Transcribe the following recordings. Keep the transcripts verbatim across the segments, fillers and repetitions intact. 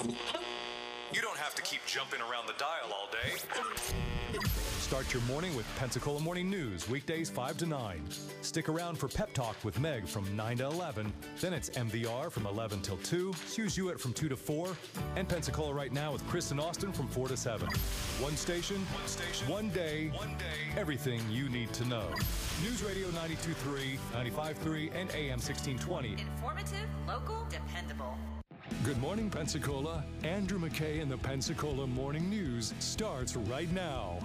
You don't have to keep jumping around the dial all day. Start your morning with Pensacola Morning News, weekdays five to nine. Stick around for Pep Talk with Meg from nine to eleven. Then it's M V R from eleven till two, Hughes Hewitt from two to four, and Pensacola Right Now with Chris and Austin from four to seven. One station, one station, one day, one day, everything you need to know. News Radio ninety-two point three, ninety-five point three, and A M sixteen twenty. Informative, local, dependable. Good morning, Pensacola. Andrew McKay and the Pensacola Morning News starts right now.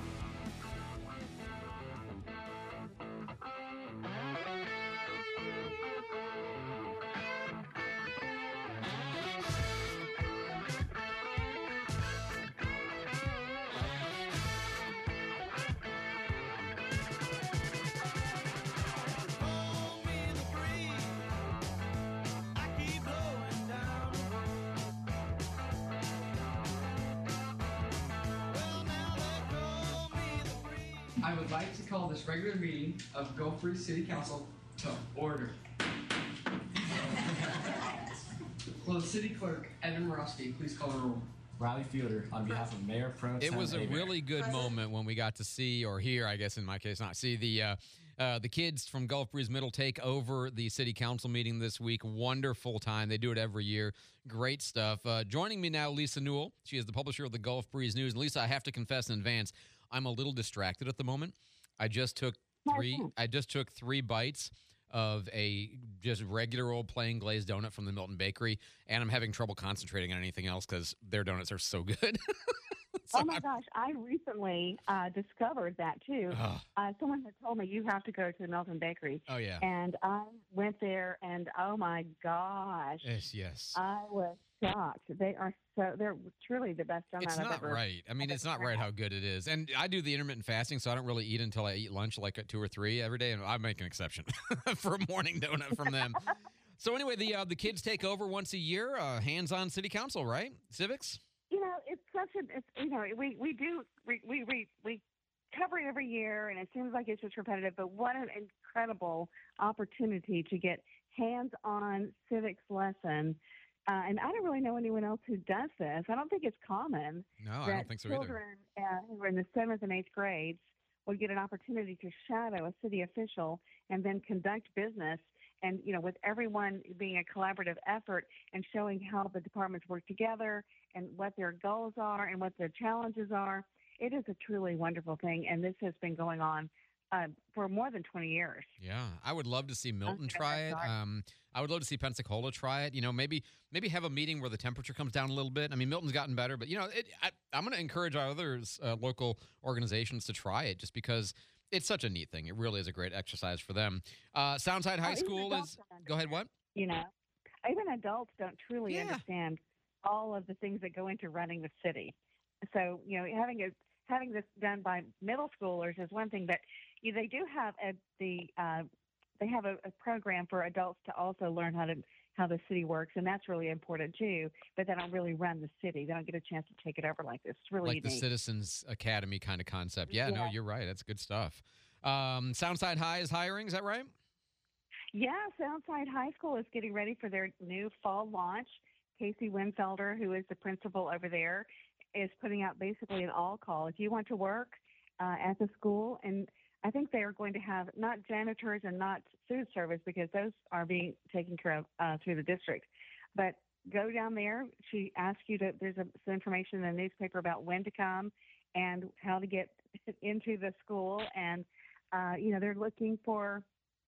I would like to call this regular meeting of Gulf Breeze City Council to order. Will the City Clerk, Evan Morosky, please call the roll? Riley Fielder, on behalf of Mayor Pro Tem. It was a Abear. really good moment when we got to see, or hear, I guess in my case, not see, the uh, uh, the kids from Gulf Breeze Middle take over the city council meeting this week. Wonderful time. They do it every year. Great stuff. Uh, joining me now, Lisa Newell. She is the publisher of the Gulf Breeze News. And Lisa, I have to confess in advance, I'm a little distracted at the moment. I just took three. I just took three bites of a just regular old plain glazed donut from the Milton Bakery, and I'm having trouble concentrating on anything else because their donuts are so good. so oh my I'm, gosh, I recently uh, discovered that too. Oh. Uh, someone had told me you have to go to the Milton Bakery. Oh, yeah. And I went there, and oh my gosh, yes, yes. I was shocked. They are so they're truly the best donut It's I've not ever. right. I mean, it's not right how good it is. And I do the intermittent fasting, so I don't really eat until I eat lunch, like at two or three every day. And I make an exception for a morning donut from them. So anyway, the uh, the kids take over once a year. Uh, hands-on city council, right? Civics. You know, it's such a. It's you know, we we do we we we, we cover it every year, and it seems like it's just repetitive. But what an incredible opportunity to get hands-on civics lesson. Uh, and I don't really know anyone else who does this. I don't think it's common. No, I that don't think so children, either. uh, who are in the seventh and eighth grades would get an opportunity to shadow a city official and then conduct business. And, you know, with everyone being a collaborative effort and showing how the departments work together and what their goals are and what their challenges are, it is a truly wonderful thing. And this has been going on uh, for more than twenty years. Yeah, I would love to see Milton Okay, try it. sorry. Um, I would love to see Pensacola try it. You know, maybe maybe have a meeting where the temperature comes down a little bit. I mean, Milton's gotten better, but, you know, it, I, I'm going to encourage our others, uh, local organizations to try it just because it's such a neat thing. It really is a great exercise for them. Uh, Soundside High Oh, even School adults is don't – go ahead, what? You know, even adults don't truly Yeah. understand all of the things that go into running the city. So, you know, having a having this done by middle schoolers is one thing, but you, they do have a, the uh, they have a, a program for adults to also learn how to how the city works, and that's really important too. But they don't really run the city; they don't get a chance to take it over like this. It's really Like the neat. Citizens Academy kind of concept. Yeah, no, Yeah. you're right. That's good stuff. Um, Soundside High is hiring. Is that right? Yeah, Soundside High School is getting ready for their new fall launch. Casey Winfelder, who is the principal over there, is putting out basically an all call. If you want to work uh, at the school, and I think they are going to have not janitors and not food service because those are being taken care of uh, through the district, but go down there. She asks you to, there's a, some information in the newspaper about when to come and how to get into the school. And, uh, you know, they're looking for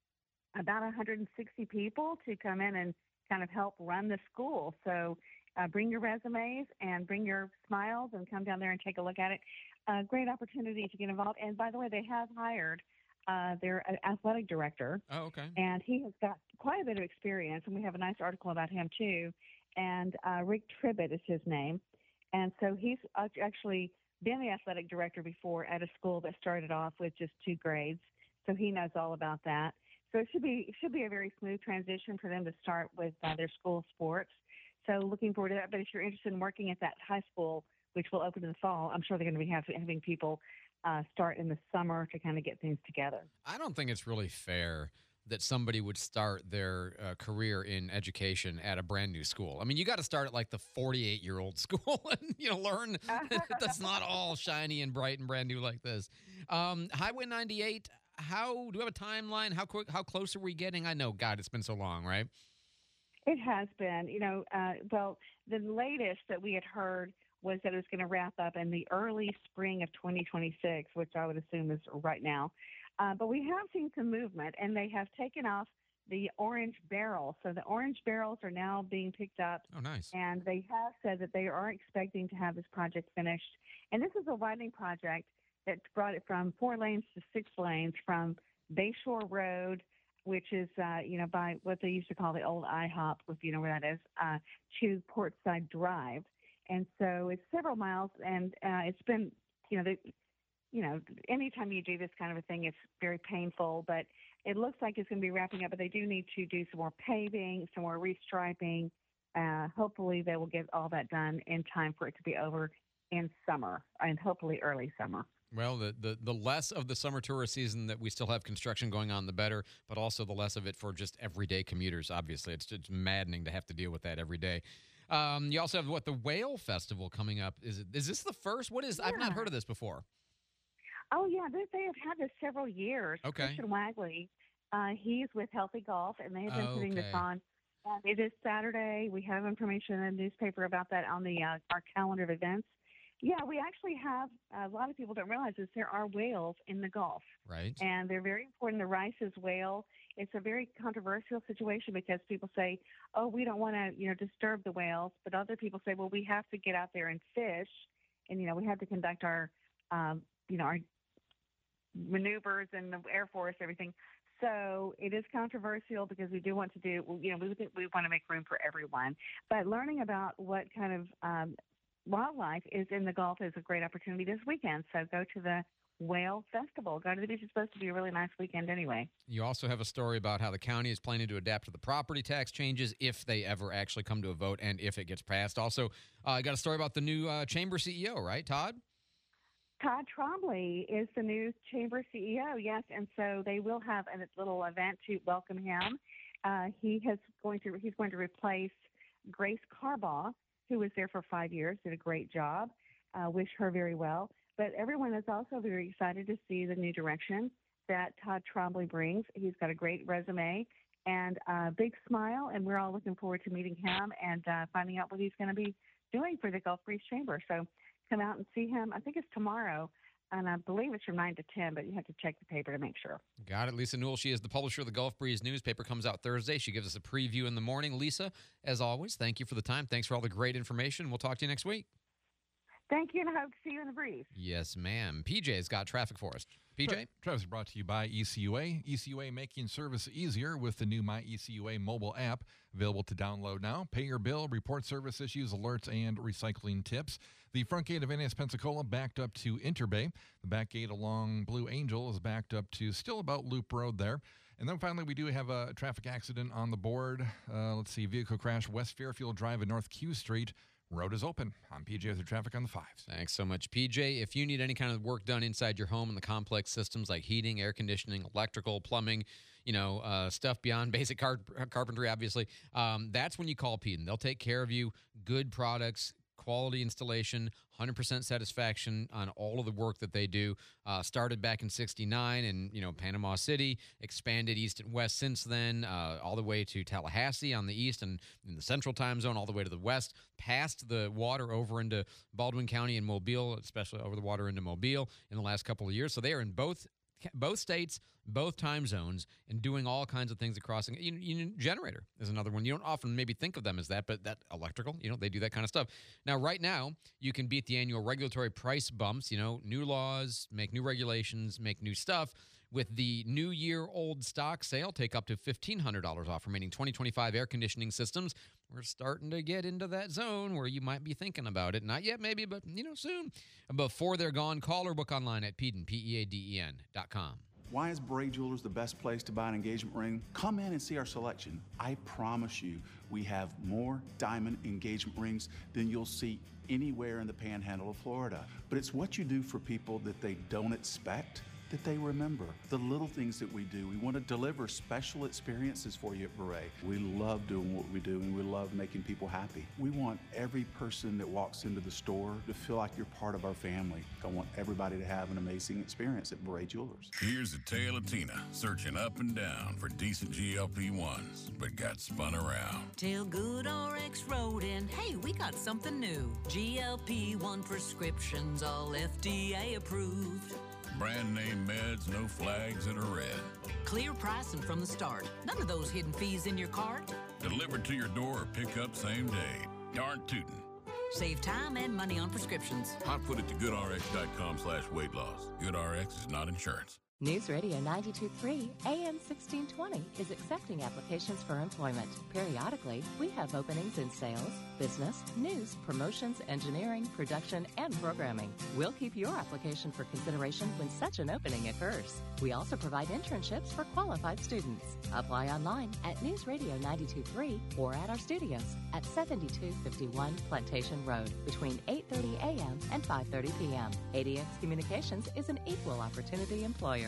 about one hundred sixty people to come in and kind of help run the school. So uh, bring your resumes and bring your smiles and come down there and take a look at it. A great opportunity to get involved. And by the way, they have hired uh, their uh, athletic director. Oh, okay. And he has got quite a bit of experience, and we have a nice article about him too. And uh, Rick Tribbett is his name. And so he's act- actually been the athletic director before at a school that started off with just two grades. So he knows all about that. So it should be it should be a very smooth transition for them to start with uh, their school sports. So looking forward to that. But if you're interested in working at that high school, which will open in the fall, I'm sure they're going to be have, having people uh, start in the summer to kind of get things together. I don't think it's really fair that somebody would start their uh, career in education at a brand new school. I mean, you got to start at like the forty-eight year old school and, you know, learn that's not all shiny and bright and brand new like this. Um, Highway ninety-eight, how do we have a timeline? How quick, how close are we getting? I know, God, it's been so long, right? It has been, you know, uh, well, the latest that we had heard was that it was going to wrap up in the early spring of twenty twenty-six, which I would assume is right now. Uh, but we have seen some movement, and they have taken off the orange barrel. So the orange barrels are now being picked up. Oh, nice. And they have said that they are expecting to have this project finished. And this is a widening project that brought it from four lanes to six lanes from Bayshore Road, which is, uh, you know, by what they used to call the old IHOP, if you know where that is, uh, to Portside Drive. And so it's several miles, and uh, it's been, you know, the, you know, anytime you do this kind of a thing, it's very painful, but it looks like it's going to be wrapping up, but they do need to do some more paving, some more restriping. Uh, hopefully they will get all that done in time for it to be over in summer, and hopefully early summer. Well, the, the, the less of the summer tourist season that we still have construction going on, the better, but also the less of it for just everyday commuters, obviously. It's just maddening to have to deal with that every day. Um, you also have, what, the Whale Festival coming up. Is it, is this the first? What is, yeah. I've not heard of this before. Oh, yeah, they, they have had this several years. Okay. Christian Wagley, uh, he's with Healthy Golf, and they have been Oh, putting okay. this on. Uh, it is Saturday. We have information in the newspaper about that on the uh, our calendar of events. Yeah, we actually have, a lot of people don't realize this, there are whales in the Gulf. Right. And they're very important. The Rice's whale, it's a very controversial situation because people say, oh, we don't want to, you know, disturb the whales. But other people say, well, we have to get out there and fish. And, you know, we have to conduct our, um, you know, our maneuvers in the Air Force, everything. So it is controversial because we do want to do, you know, we, we want to make room for everyone. But learning about what kind of um, wildlife is in the Gulf is a great opportunity this weekend. So go to the Whale Festival. Go to the beach. It's supposed to be a really nice weekend anyway. You also have a story about how the county is planning to adapt to the property tax changes if they ever actually come to a vote and if it gets passed. Also, uh, I got a story about the new uh, chamber C E O, right, Todd? Todd Trombley is the new chamber C E O, yes, and so they will have a little event to welcome him. Uh, he has going to he's going to replace Grace Carbaugh, who was there for five years, did a great job. Uh, wish her very well. But everyone is also very excited to see the new direction that Todd Trombley brings. He's got a great resume and a big smile, and we're all looking forward to meeting him and uh, finding out what he's going to be doing for the Gulf Breeze Chamber. So come out and see him. I think it's tomorrow, and I believe it's from nine to ten, but you have to check the paper to make sure. Got it. Lisa Newell, she is the publisher of the Gulf Breeze newspaper, comes out Thursday. She gives us a preview in the morning. Lisa, as always, thank you for the time. Thanks for all the great information. We'll talk to you next week. Thank you, and I hope to see you in the breeze. Yes, ma'am. P J's got traffic for us. P J? Traffic is brought to you by E C U A. E C U A making service easier with the new My E C U A mobile app, available to download now. Pay your bill, report service issues, alerts, and recycling tips. The front gate of N S Pensacola backed up to Interbay. The back gate along Blue Angel is backed up to still about Loop Road there. And then finally, we do have a traffic accident on the board. Uh, let's see, vehicle crash, West Fairfield Drive and North Q Street. Road is open. I'm P J with the traffic on the fives. Thanks so much, P J. If you need any kind of work done inside your home and the complex systems like heating, air conditioning, electrical, plumbing, you know, uh, stuff beyond basic car- carpentry, obviously, um, that's when you call Peden. They'll take care of you. Good products, quality installation, one hundred percent satisfaction on all of the work that they do. Uh, started back in sixty-nine in, you know, Panama City, expanded east and west since then, uh, all the way to Tallahassee on the east and in the central time zone, all the way to the west, past the water over into Baldwin County and Mobile, especially over the water into Mobile in the last couple of years. So they are in both both states, both time zones, and doing all kinds of things across. You, you, generator is another one. You don't often maybe think of them as that, but that electrical, you know, they do that kind of stuff. Now, right now, you can beat the annual regulatory price bumps, you know, new laws, make new regulations, make new stuff. With the new year-old stock sale, take up to fifteen hundred dollars off remaining twenty twenty-five air conditioning systems. We're starting to get into that zone where you might be thinking about it. Not yet, maybe, but, you know, soon. Before they're gone, call or book online at Peden, P E A D E N dot com. Why is Bray Jewelers the best place to buy an engagement ring? Come in and see our selection. I promise you, we have more diamond engagement rings than you'll see anywhere in the panhandle of Florida. But it's what you do for people that they don't expect that they remember. The little things that we do. We want to deliver special experiences for you at Beret. We love doing what we do, and we love making people happy. We want every person that walks into the store to feel like you're part of our family. I want everybody to have an amazing experience at Beret Jewelers. Here's a tale of Tina searching up and down for decent G L P ones, but got spun around. Tell Good R X wrote in, hey, we got something new. G L P one prescriptions, all F D A approved. Brand name meds, no flags that are red. Clear pricing from the start. None of those hidden fees in your cart. Delivered to your door or pick up same day. Darn tootin'. Save time and money on prescriptions. Hot foot it to goodrx.com slash weight loss. GoodRx is not insurance. News Radio ninety-two point three A M sixteen twenty is accepting applications for employment. Periodically, we have openings in sales, business, news, promotions, engineering, production, and programming. We'll keep your application for consideration when such an opening occurs. We also provide internships for qualified students. Apply online at News Radio ninety-two point three or at our studios at seventy-two fifty-one Plantation Road between eight thirty A M and five thirty P M A D X Communications is an equal opportunity employer.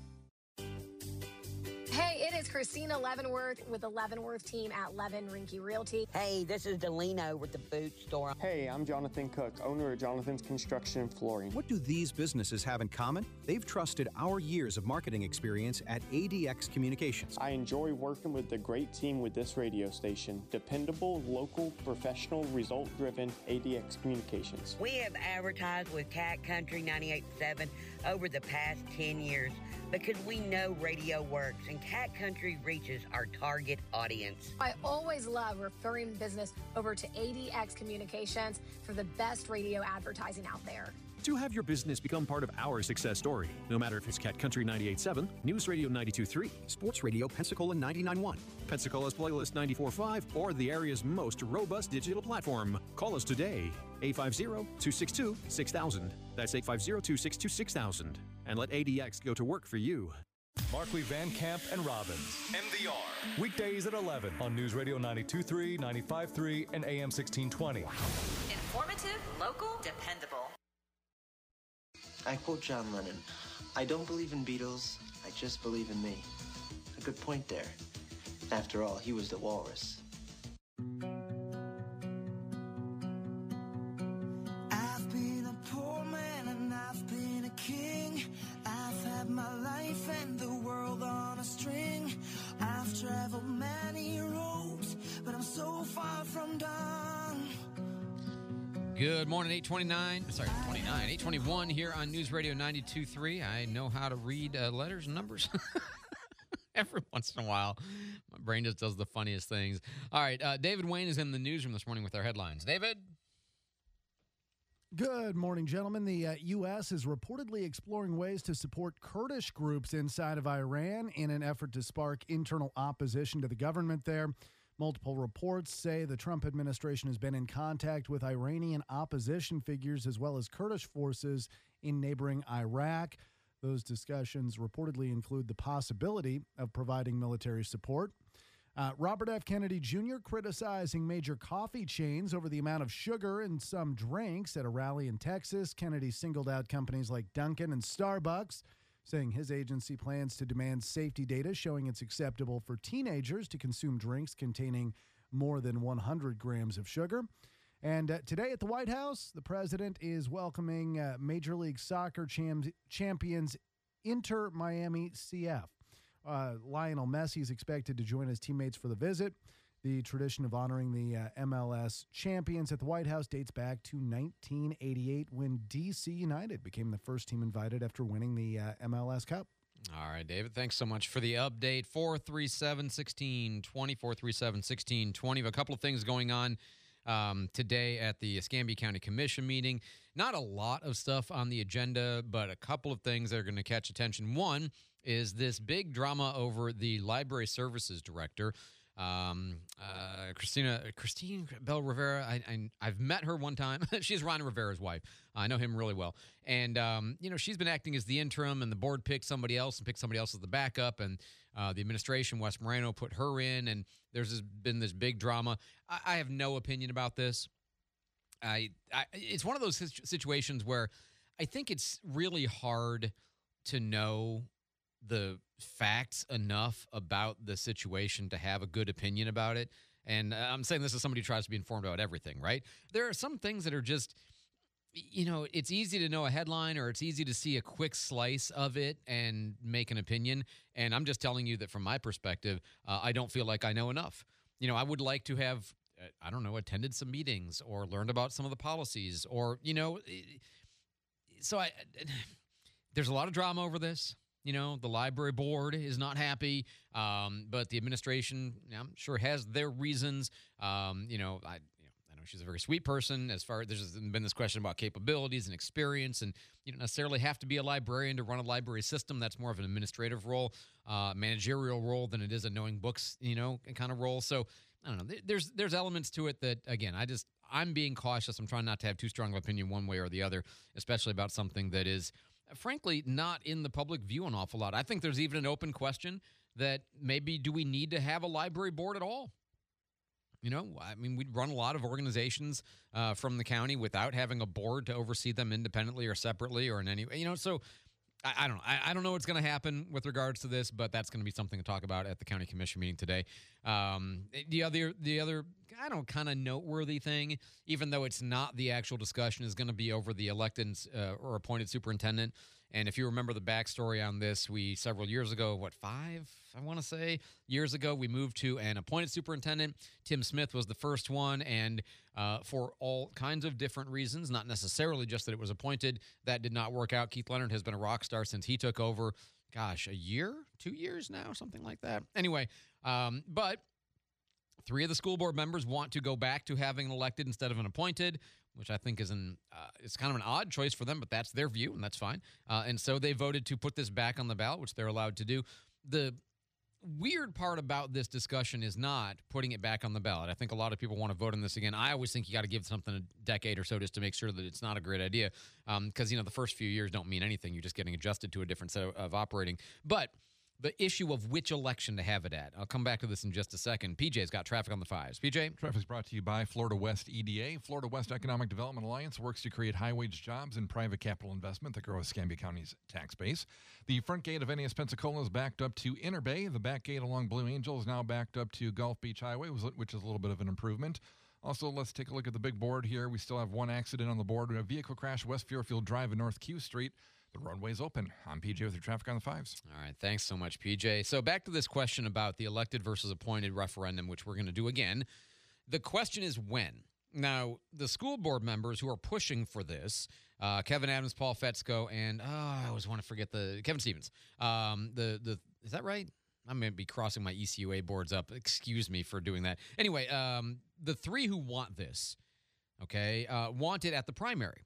Hey, it is Christina Leavenworth with the Leavenworth team at Levin Rinke Realty. Hey, this is Delino with the boot store. Hey, I'm Jonathan Cook, owner of Jonathan's Construction and Flooring. What do these businesses have in common? They've trusted our years of marketing experience at A D X Communications. I enjoy working with the great team with this radio station. Dependable, local, professional, result-driven A D X Communications. We have advertised with Cat Country ninety-eight point seven over the past ten years because we know radio works and Cat Country reaches our target audience. I always love referring business over to A D X Communications for the best radio advertising out there. To have your business become part of our success story, no matter if it's Cat Country ninety-eight point seven, News Radio ninety-two point three, Sports Radio Pensacola ninety-nine point one, Pensacola's Playlist ninety-four point five, or the area's most robust digital platform. Call us today, eight five zero, two six two, six thousand. That's eight five zero, two six two, six thousand. And let A D X go to work for you. Markley, Van Camp, and Robbins. M V R. Weekdays at eleven on News Radio ninety-two point three, ninety-five point three, and A M sixteen twenty. Informative, local, dependable. I quote John Lennon, I don't believe in Beatles, I just believe in me. A good point there. After all, he was the walrus. I've been a poor man and I've been a king. I've had my life and the world on a string. I've traveled many roads, but I'm so far from done. Good morning, eight twenty-nine. Sorry, twenty-nine. eight twenty-one here on News Radio ninety-two point three. I know how to read uh, letters and numbers every once in a while. My brain just does the funniest things. All right, uh, David Wayne is in the newsroom this morning with our headlines. David? Good morning, gentlemen. The uh, U S is reportedly exploring ways to support Kurdish groups inside of Iran in an effort to spark internal opposition to the government there. Multiple reports say the Trump administration has been in contact with Iranian opposition figures as well as Kurdish forces in neighboring Iraq. Those discussions reportedly include the possibility of providing military support. Uh, Robert F. Kennedy Junior criticizing major coffee chains over the amount of sugar in some drinks at a rally in Texas. Kennedy singled out companies like Dunkin' and Starbucks, saying his agency plans to demand safety data showing it's acceptable for teenagers to consume drinks containing more than one hundred grams of sugar. And uh, today at the White House, the president is welcoming uh, Major League Soccer cham- champions Inter Miami C F. Uh, Lionel Messi is expected to join his teammates for the visit. The tradition of honoring the uh, M L S champions at the White House dates back to nineteen eighty-eight when D C United became the first team invited after winning the uh, M L S Cup. All right, David, thanks so much for the update. four three seven, one six two zero, four three seven, one six two zero. A couple of things going on um, today at the Escambia County Commission meeting. Not a lot of stuff on the agenda, but a couple of things that are going to catch attention. One is this big drama over the library services director. Um, uh, Christina, Christine Bell Rivera. I, I, I've met her one time. She's Ron Rivera's wife. I know him really well. And, um, you know, she's been acting as the interim, and the board picked somebody else and picked somebody else as the backup. And uh, the administration, Wes Moreno, put her in, and there's this, been this big drama. I, I have no opinion about this. I, I, it's one of those situations where I think it's really hard to know the facts enough about the situation to have a good opinion about it. And I'm saying this as somebody who tries to be informed about everything, right? There are some things that are just, you know, it's easy to know a headline or it's easy to see a quick slice of it and make an opinion. And I'm just telling you that from my perspective, uh, I don't feel like I know enough. You know, I would like to have, I don't know, attended some meetings or learned about some of the policies or, you know, so I, there's a lot of drama over this. You know, the library board is not happy, um, but the administration, I'm sure, has their reasons. Um, you know, I, you know, I know she's a very sweet person. As far as there's been this question about capabilities and experience, and you don't necessarily have to be a librarian to run a library system. That's more of an administrative role, uh, managerial role than it is a knowing books, you know, kind of role. So I don't know. There's there's elements to it that, again, I just I'm being cautious. I'm trying not to have too strong of opinion one way or the other, especially about something that is, frankly, not in the public view an awful lot. I think there's even an open question that maybe do we need to have a library board at all? You know, I mean, we run a lot of organizations uh, from the county without having a board to oversee them independently or separately or in any way. You know, so I, I don't know. I, I don't know what's going to happen with regards to this, but that's going to be something to talk about at the county commission meeting today. Um, the other, the other, I don't know, kind of noteworthy thing, even though it's not the actual discussion, is going to be over the elected uh, or appointed superintendent. And if you remember the backstory on this, we several years ago, what, five, I want to say, years ago, we moved to an appointed superintendent. Tim Smith was the first one, and uh, for all kinds of different reasons, not necessarily just that it was appointed, that did not work out. Keith Leonard has been a rock star since he took over, gosh, a year, two years now, something like that. Anyway, um, but three of the school board members want to go back to having an elected instead of an appointed, which I think is an uh, it's kind of an odd choice for them, but that's their view, and that's fine. Uh, and so they voted to put this back on the ballot, which they're allowed to do. The weird part about this discussion is not putting it back on the ballot. I think a lot of people want to vote on this again. I always think you got to give something a decade or so just to make sure that it's not a great idea, because, um, you know, the first few years don't mean anything. You're just getting adjusted to a different set of, of operating. But the issue of which election to have it at. I'll come back to this in just a second. P J's got traffic on the fives. P J? Traffic is brought to you by Florida West E D A. Florida West Economic Development Alliance works to create high-wage jobs and private capital investment that grow Escambia County's tax base. The front gate of N A S Pensacola is backed up to Inner Bay. The back gate along Blue Angel is now backed up to Gulf Beach Highway, which is a little bit of an improvement. Also, let's take a look at the big board here. We still have one accident on the board. A vehicle crash West Fairfield Drive and North Q Street. The runway's open. I'm P J with your traffic on the fives. All right. Thanks so much, P J. So back to this question about the elected versus appointed referendum, which we're going to do again. The question is when. Now, the school board members who are pushing for this, uh, Kevin Adams, Paul Fetzko, and oh, I always want to forget the Kevin Stevens. Um, the the is that right? I'm going to be crossing my E C U A boards up. Excuse me for doing that. Anyway, um, the three who want this, okay, uh, want it at the primary.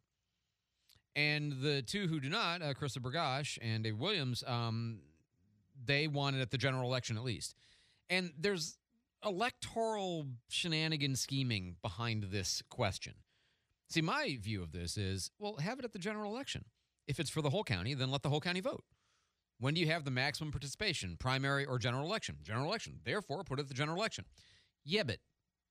And the two who do not, uh, Krista Burgash and Dave Williams, um, they want it at the general election at least. And there's electoral shenanigan scheming behind this question. See, my view of this is, well, have it at the general election. If it's for the whole county, then let the whole county vote. When do you have the maximum participation, primary or general election? General election. Therefore, put it at the general election. Yeah, but,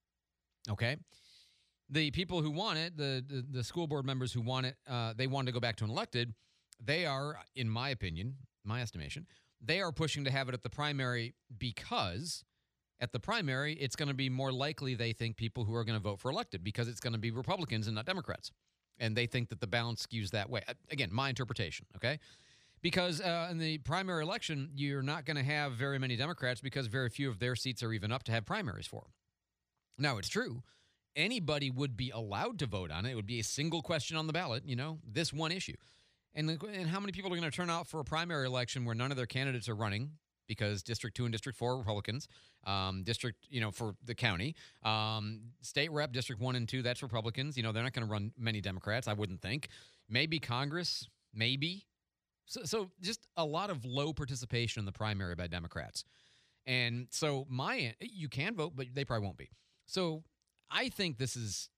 okay. The people who want it, the, the, the school board members who want it, uh, they want to go back to an elected, they are, in my opinion, my estimation, they are pushing to have it at the primary because at the primary, it's going to be more likely, they think, people who are going to vote for elected because it's going to be Republicans and not Democrats. And they think that the balance skews that way. Again, my interpretation, okay? Because uh, in the primary election, you're not going to have very many Democrats because very few of their seats are even up to have primaries for. Now, it's true. Anybody would be allowed to vote on it. It would be a single question on the ballot, you know, this one issue. And, the, and how many people are going to turn out for a primary election where none of their candidates are running because District two and District four are Republicans, um, District, you know, for the county, um, State Rep, District one and two, that's Republicans. You know, they're not going to run many Democrats, I wouldn't think. Maybe Congress, maybe. So, so just a lot of low participation in the primary by Democrats. And so my, you can vote, but they probably won't be. So I think this is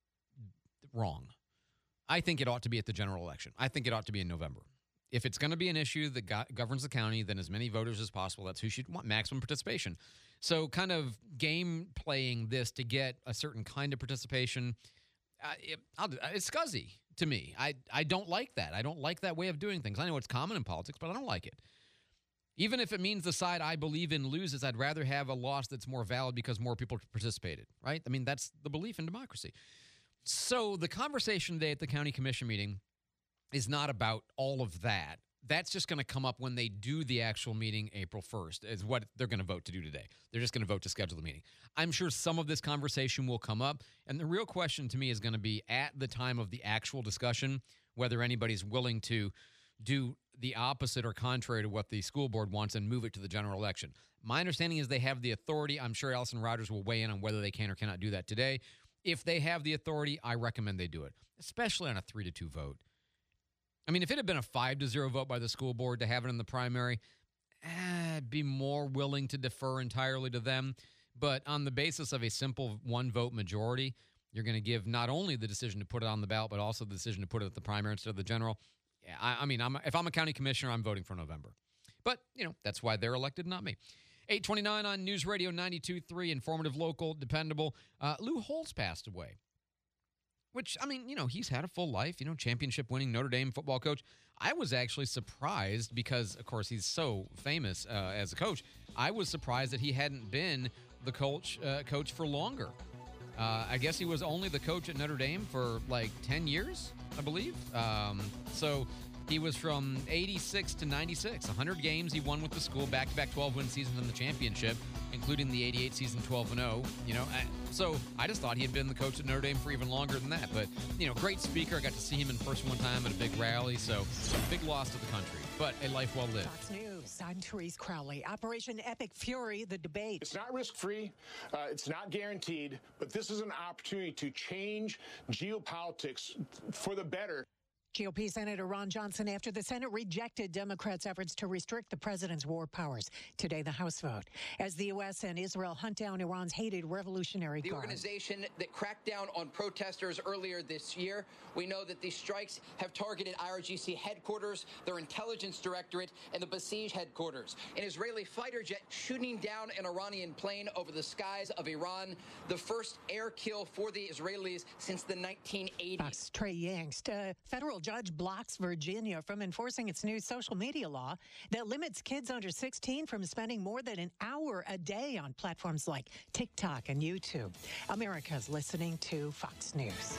wrong. I think it ought to be at the general election. I think it ought to be in November. If it's going to be an issue that go- governs the county, then as many voters as possible, that's who should want maximum participation. So kind of game playing this to get a certain kind of participation, uh, it, I'll, it's scuzzy, to me. I, I don't like that. I don't like that way of doing things. I know it's common in politics, but I don't like it. Even if it means the side I believe in loses, I'd rather have a loss that's more valid because more people participated, right? I mean, that's the belief in democracy. So the conversation today at the county commission meeting is not about all of that. That's just going to come up when they do the actual meeting April first, is what they're going to vote to do today. They're just going to vote to schedule the meeting. I'm sure some of this conversation will come up, and the real question to me is going to be at the time of the actual discussion, whether anybody's willing to do the opposite or contrary to what the school board wants and move it to the general election. My understanding is they have the authority. I'm sure Allison Rogers will weigh in on whether they can or cannot do that today. If they have the authority, I recommend they do it, especially on a three to two vote. I mean, if it had been a five to zero vote by the school board to have it in the primary, eh, I'd be more willing to defer entirely to them. But on the basis of a simple one vote majority, you're going to give not only the decision to put it on the ballot, but also the decision to put it at the primary instead of the general. Yeah, I, I mean, I'm, if I'm a county commissioner, I'm voting for November. But, you know, that's why they're elected, not me. eight twenty-nine on News Radio ninety-two point three, informative, local, dependable. Uh, Lou Holtz passed away. Which, I mean, you know, he's had a full life, you know, championship-winning Notre Dame football coach. I was actually surprised because, of course, he's so famous uh, as a coach. I was surprised that he hadn't been the coach uh, coach for longer. Uh, I guess he was only the coach at Notre Dame for like ten years, I believe. Um, so he was from eighty-six to ninety-six. one hundred games he won with the school, back-to-back twelve-win seasons in the championship, including the eighty-eight season twelve and oh. You know, I, so I just thought he had been the coach at Notre Dame for even longer than that. But, you know, great speaker. I got to see him in person one time at a big rally. So big loss to the country, but a life well lived. Fox News, I'm Therese Crowley. Operation Epic Fury, the debate. It's not risk-free. Uh, it's not guaranteed. But this is an opportunity to change geopolitics for the better. G O P Senator Ron Johnson after the Senate rejected Democrats' efforts to restrict the president's war powers. Today, the House vote. As the U S and Israel hunt down Iran's hated Revolutionary The Guard. organization that cracked down on protesters earlier this year. We know that these strikes have targeted I R G C headquarters, their intelligence directorate, and the Basij headquarters. An Israeli fighter jet shooting down an Iranian plane over the skies of Iran. The first air kill for the Israelis since the nineteen eighties. Fox Trey Yangst, a federal judge blocks Virginia from enforcing its new social media law that limits kids under sixteen from spending more than an hour a day on platforms like TikTok and YouTube. America's listening to Fox News.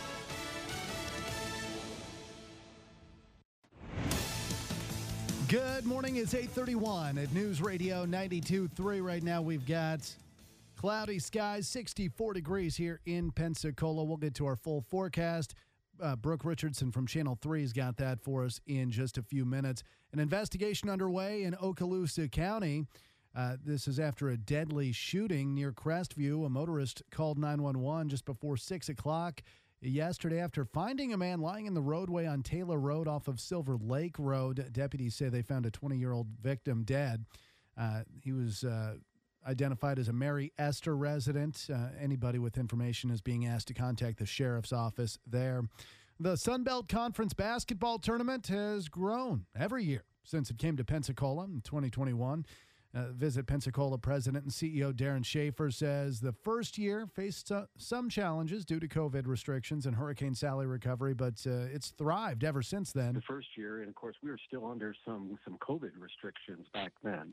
Good morning. It's eight thirty-one at News Radio ninety-two point three. Right now we've got cloudy skies, sixty-four degrees here in Pensacola. We'll get to our full forecast. Uh, Brooke Richardson from Channel three's got that for us in just a few minutes. An investigation underway in Okaloosa County. Uh, this is after a deadly shooting near Crestview. A motorist called nine one one just before six o'clock yesterday after finding a man lying in the roadway on Taylor Road off of Silver Lake Road. Deputies say they found a twenty-year-old victim dead. Uh, he was uh, identified as a Mary Esther resident. Uh, anybody with information is being asked to contact the sheriff's office there. The Sun Belt Conference basketball tournament has grown every year since it came to Pensacola in twenty twenty-one. Uh, Visit Pensacola President and C E O Darren Schaefer says the first year faced uh, some challenges due to COVID restrictions and Hurricane Sally recovery, but uh, it's thrived ever since then. The first year, and of course, we were still under some some COVID restrictions back then.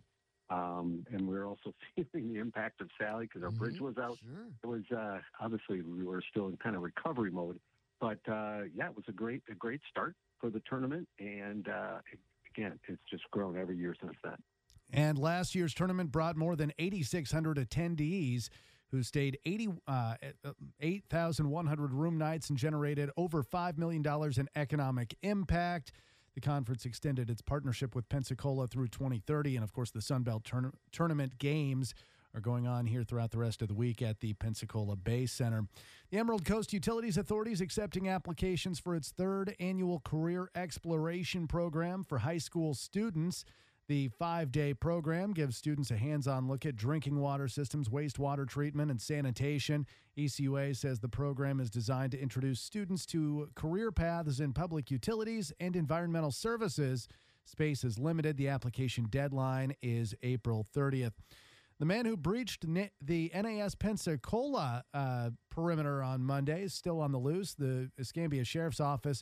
Um, and we were also feeling the impact of Sally because our mm-hmm. bridge was out. Sure. It was uh, obviously we were still in kind of recovery mode, but uh, yeah, it was a great a great start for the tournament. And uh, again, it's just grown every year since then. And last year's tournament brought more than eighty-six hundred attendees who stayed eighty, uh, eight thousand one hundred room nights and generated over five million dollars in economic impact. The conference extended its partnership with Pensacola through twenty thirty, and of course the Sun Belt Tourna- Tournament games are going on here throughout the rest of the week at the Pensacola Bay Center. The Emerald Coast Utilities Authority is accepting applications for its third annual Career Exploration Program for high school students. The five-day program gives students a hands-on look at drinking water systems, wastewater treatment, and sanitation. E C U A says the program is designed to introduce students to career paths in public utilities and environmental services. Space is limited. The application deadline is April thirtieth. The man who breached the N A S Pensacola uh, perimeter on Monday is still on the loose. The Escambia Sheriff's Office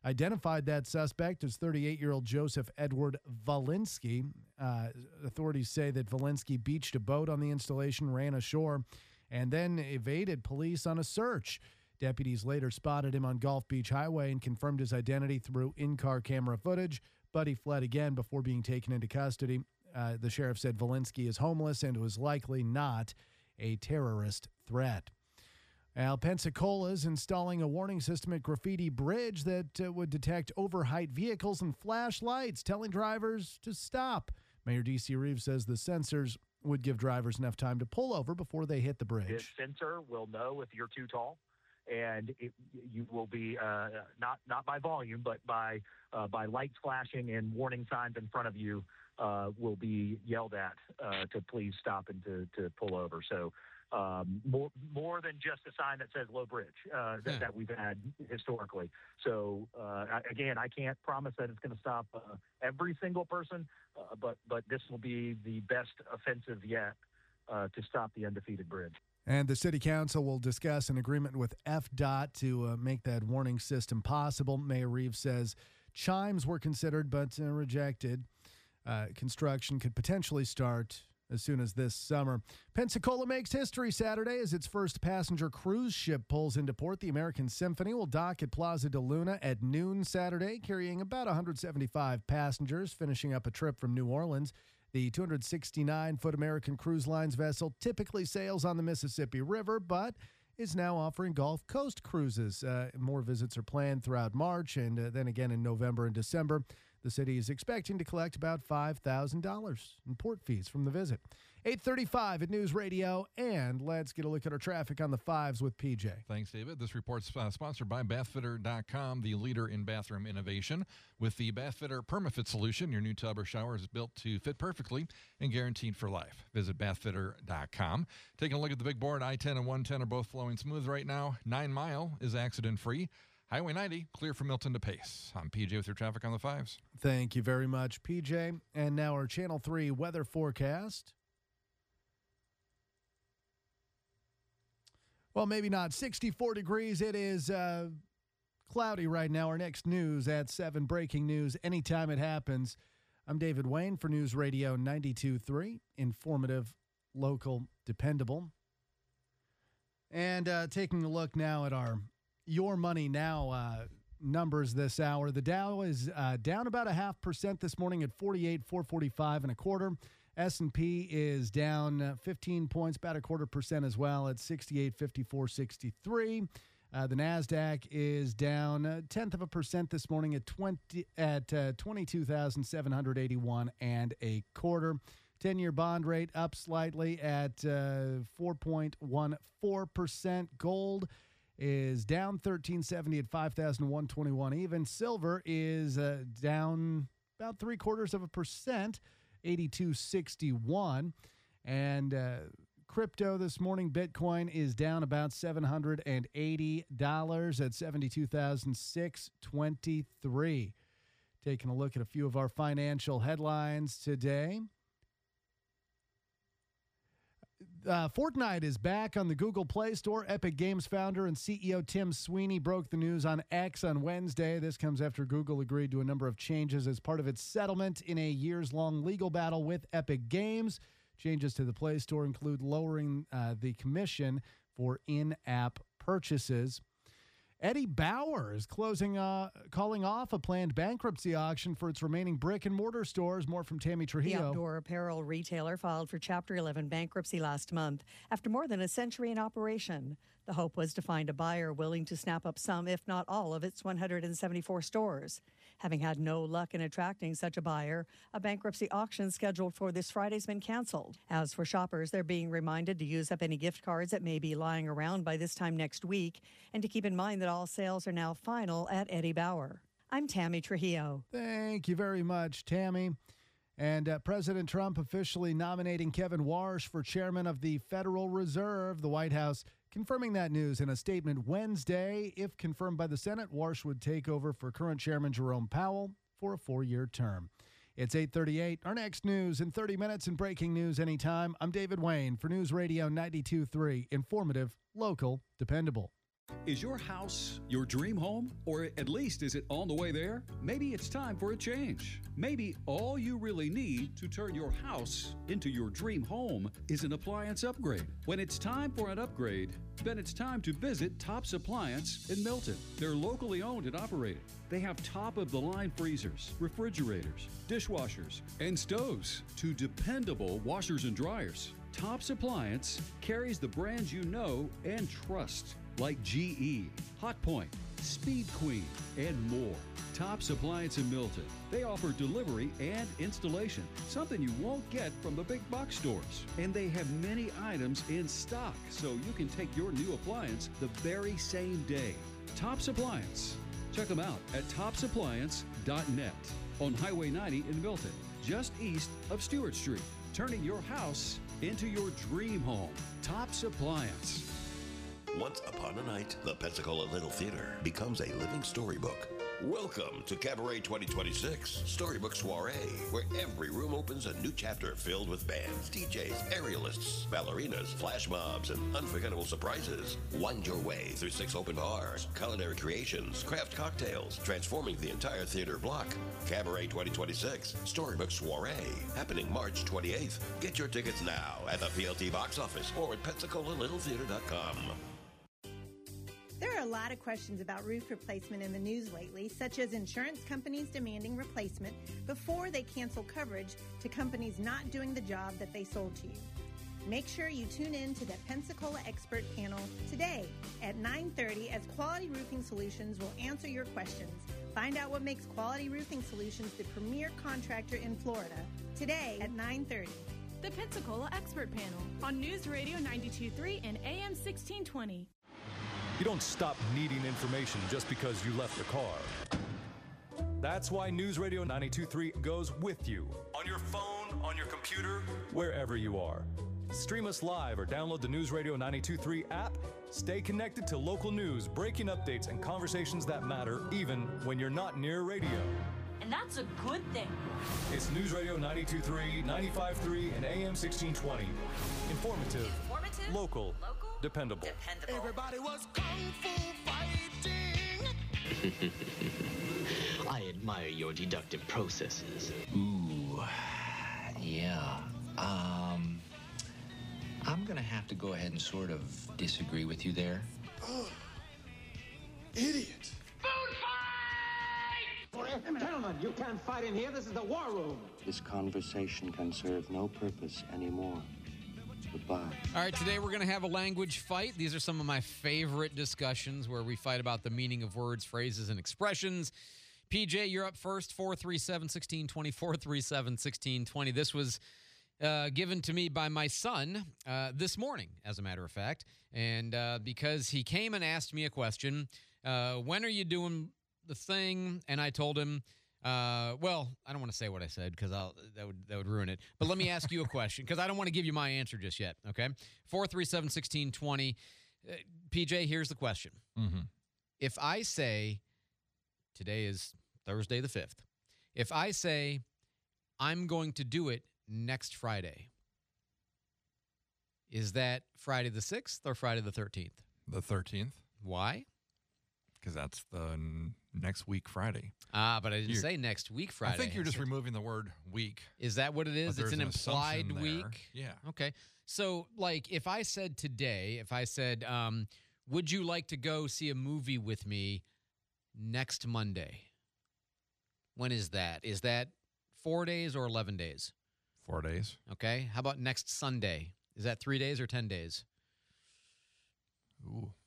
identified that suspect as thirty-eight-year-old Joseph Edward Valinsky. Uh, authorities say that Valinsky beached a boat on the installation, ran ashore, and then evaded police on a search. Deputies later spotted him on Gulf Beach Highway and confirmed his identity through in-car camera footage, but he fled again before being taken into custody. Uh, the sheriff said Valinsky is homeless and was likely not a terrorist threat. Now, Pensacola is installing a warning system at Graffiti Bridge that uh, would detect overheight vehicles and flash lights, telling drivers to stop. Mayor D C. Reeves says the sensors would give drivers enough time to pull over before they hit the bridge. This sensor will know if you're too tall, and it, you will be uh, not not by volume, but by uh, by lights flashing and warning signs in front of you uh, will be yelled at uh, to please stop and to, to pull over. So um, more more than just a sign that says low bridge uh, that, that we've had historically. So uh, I, again, I can't promise that it's going to stop uh, every single person, uh, but but this will be the best offensive yet uh, to stop the undefeated bridge. And the city council will discuss an agreement with F D O T to uh, make that warning system possible. Mayor Reeves says chimes were considered but uh, rejected. Uh, construction could potentially start as soon as this summer. Pensacola makes history Saturday as its first passenger cruise ship pulls into port. The American Symphony will dock at Plaza de Luna at noon Saturday, carrying about one hundred seventy-five passengers, finishing up a trip from New Orleans. The two hundred sixty-nine foot American Cruise Lines vessel typically sails on the Mississippi River, but is now offering Gulf Coast cruises. Uh, more visits are planned throughout March and uh, then again in November and December. The city is expecting to collect about five thousand dollars in port fees from the visit. eight thirty-five at News Radio, and let's get a look at our traffic on the fives with P J. Thanks, David. This report's uh, sponsored by bath fitter dot com, the leader in bathroom innovation. With the Bathfitter PermaFit solution, your new tub or shower is built to fit perfectly and guaranteed for life. Visit bath fitter dot com. Taking a look at the big board, I ten and one ten are both flowing smooth right now. Nine Mile is accident-free. Highway ninety, clear from Milton to Pace. I'm P J with your traffic on the fives. Thank you very much, P J. And now our Channel three weather forecast. Well, maybe not. sixty-four degrees. It is uh, cloudy right now. Our next news at seven, breaking news anytime it happens. I'm David Wayne for News Radio ninety-two point three, informative, local, dependable. And uh, taking a look now at our Your Money Now uh, numbers this hour. The Dow is uh, down about a half percent this morning at forty-eight four forty-five and a quarter. S and P is down uh, fifteen points, about a quarter percent as well at sixty-eight fifty-four sixty-three. Uh, the Nasdaq is down a tenth of a percent this morning at twenty at uh, twenty-two thousand seven hundred eighty-one and a quarter. ten-year bond rate up slightly at uh, four point one four percent. Gold is down thirteen seventy at five thousand one hundred twenty-one even. Silver is uh, down about three quarters of a percent, eighty-two sixty-one. And uh, crypto this morning, Bitcoin is down about seven hundred eighty dollars at seventy-two thousand six hundred twenty-three. Taking a look at a few of our financial headlines today. Uh, Fortnite is back on the Google Play Store. Epic Games founder and C E O Tim Sweeney broke the news on X on Wednesday. This comes after Google agreed to a number of changes as part of its settlement in a years-long legal battle with Epic Games. Changes to the Play Store include lowering uh, the commission for in-app purchases. Eddie Bauer is closing, uh, calling off a planned bankruptcy auction for its remaining brick-and-mortar stores. More from Tammy Trujillo. The outdoor apparel retailer filed for Chapter eleven bankruptcy last month after more than a century in operation. The hope was to find a buyer willing to snap up some, if not all, of its one hundred seventy-four stores. Having had no luck in attracting such a buyer, a bankruptcy auction scheduled for this Friday's been canceled. As for shoppers, they're being reminded to use up any gift cards that may be lying around by this time next week, and to keep in mind that all sales are now final at Eddie Bauer. I'm Tammy Trujillo. Thank you very much, Tammy. And uh, President Trump officially nominating Kevin Warsh for chairman of the Federal Reserve. The White House confirming that news in a statement Wednesday. If confirmed by the Senate, Warsh would take over for current chairman Jerome Powell for a four-year term. It's eight thirty-eight. Our next news in thirty minutes and breaking news anytime. I'm David Wayne for News Radio ninety-two point three. Informative, local, dependable. Is your house your dream home? Or at least is it on the way there? Maybe it's time for a change. Maybe all you really need to turn your house into your dream home is an appliance upgrade. When it's time for an upgrade, then it's time to visit Tops Appliance in Milton. They're locally owned and operated. They have top-of-the-line freezers, refrigerators, dishwashers, and stoves to dependable washers and dryers. Tops Appliance carries the brands you know and trust, like G E, Hotpoint, Speed Queen, and more. Tops Appliance in Milton. They offer delivery and installation, something you won't get from the big box stores. And they have many items in stock, so you can take your new appliance the very same day. Tops Appliance. Check them out at tops appliance dot net on Highway ninety in Milton, just east of Stewart Street, turning your house into your dream home. Tops Appliance. Once upon a night, the Pensacola Little Theater becomes a living storybook. Welcome to Cabaret twenty twenty-six, Storybook Soiree, where every room opens a new chapter filled with bands, D Js, aerialists, ballerinas, flash mobs, and unforgettable surprises. Wind your way through six open bars, culinary creations, craft cocktails, transforming the entire theater block. Cabaret twenty twenty-six, Storybook Soiree, happening March twenty-eighth. Get your tickets now at the P L T box office or at pensacola little theater dot com. There are a lot of questions about roof replacement in the news lately, such as insurance companies demanding replacement before they cancel coverage to companies not doing the job that they sold to you. Make sure you tune in to the Pensacola Expert Panel today at nine thirty, as Quality Roofing Solutions will answer your questions. Find out what makes Quality Roofing Solutions the premier contractor in Florida today at nine thirty. The Pensacola Expert Panel on News Radio ninety-two point three and A M sixteen twenty. You don't stop needing information just because you left the car. That's why News Radio ninety-two point three goes with you. On your phone, on your computer, wherever you are. Stream us live or download the News Radio ninety-two point three app. Stay connected to local news, breaking updates, and conversations that matter even when you're not near radio. And that's a good thing. It's News Radio ninety-two point three, ninety-five point three, and A M sixteen twenty. Informative, Informative, local, local, dependable. dependable. Everybody was kung fu fighting. I admire your deductive processes. Ooh, yeah. Um, I'm gonna have to go ahead and sort of disagree with you there. Oh, idiot. Gentlemen, you can't fight in here. This is the war room. This conversation can serve no purpose anymore. Goodbye. All right, today we're going to have a language fight. These are some of my favorite discussions where we fight about the meaning of words, phrases, and expressions. P J, you're up first, four three seven, one six two zero, four three seven, one six two zero. This was uh, given to me by my son uh, this morning, as a matter of fact. And uh, because he came and asked me a question, uh, when are you doing the thing? And I told him, uh, well, I don't want to say what I said because I'll that would that would ruin it. But let me ask you a question because I don't want to give you my answer just yet. Okay, four three seven, one six two zero. Uh, P J, here's the question: Mm-hmm. If I say today is Thursday the fifth, if I say I'm going to do it next Friday, is that Friday the sixth or Friday the thirteenth? The thirteenth. Why? Because that's the n- next week Friday. Ah, but I didn't You're- say next week Friday. I think you're I just said- removing the word week. Is that what it is? But It's there's an an implied assumption there. week? Yeah. Okay. So, like, if I said today, if I said, um, would you like to go see a movie with me next Monday? When is that? Is that four days or eleven days? Four days. Okay. How about next Sunday? Is that three days or ten days? Ooh.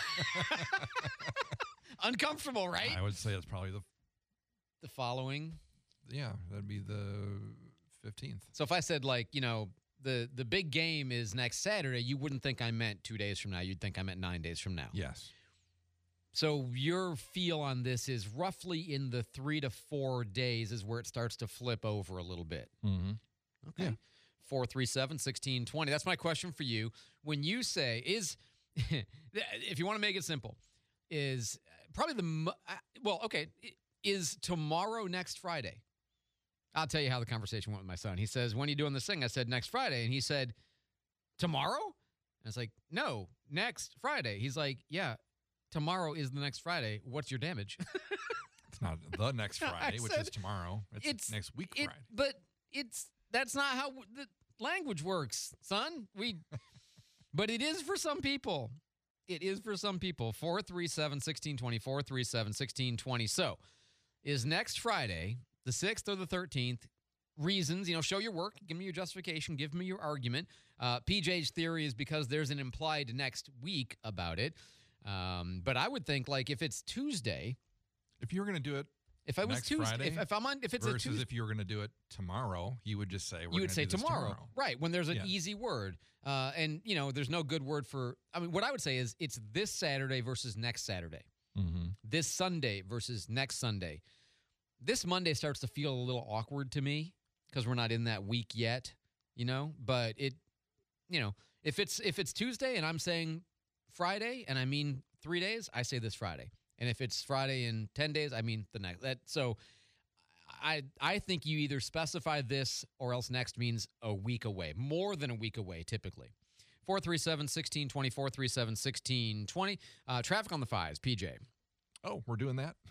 Uncomfortable, right? I would say it's probably the The following. yeah, that'd be the fifteenth. So if I said, like, you know, the the big game is next Saturday, you wouldn't think I meant two days from now. You'd think I meant nine days from now. Yes. So your feel on this is roughly in the three to four days is where it starts to flip over a little bit. Mm-hmm. Okay. Yeah. four three seven, one six two zero. That's my question for you. When you say is, if you want to make it simple, is probably the, mo- uh, well, okay, is tomorrow next Friday? I'll tell you how the conversation went with my son. He says, when are you doing this thing? I said, next Friday. And he said, tomorrow? And I was like, no, next Friday. He's like, yeah, tomorrow is the next Friday, what's your damage? It's not the next Friday, which said is tomorrow. It's, it's- next week it- Friday. But it's that's not how w- the language works, son. We, but it is for some people. It is for some people. four three seven, one six two zero, four three seven, one six two zero. So, is next Friday, the sixth or the thirteenth? Reasons, you know, show your work, give me your justification, give me your argument. Uh, P J's theory is because there's an implied next week about it. Um, but I would think, like, if it's Tuesday, if you were going to do it, if I was next Tuesday, Friday if, if I'm on, if it's a versus Tuesday, if you were going to do it tomorrow, you would just say we're you would gonna say do this tomorrow. tomorrow. Right? When there's an Yeah. easy word, uh, and you know, there's no good word for. I mean, what I would say is it's this Saturday versus next Saturday. Mm-hmm. This Sunday versus next Sunday. This Monday starts to feel a little awkward to me because we're not in that week yet, you know. But it, you know, if it's if it's Tuesday and I'm saying Friday and I mean three days, I say this Friday. And if it's Friday in ten days, I mean the next. That so, I I think you either specify this or else next means a week away, more than a week away, typically. four three seven, one six two zero, four three seven, one six two zero. Uh, traffic on the fives, P J. Oh, we're doing that?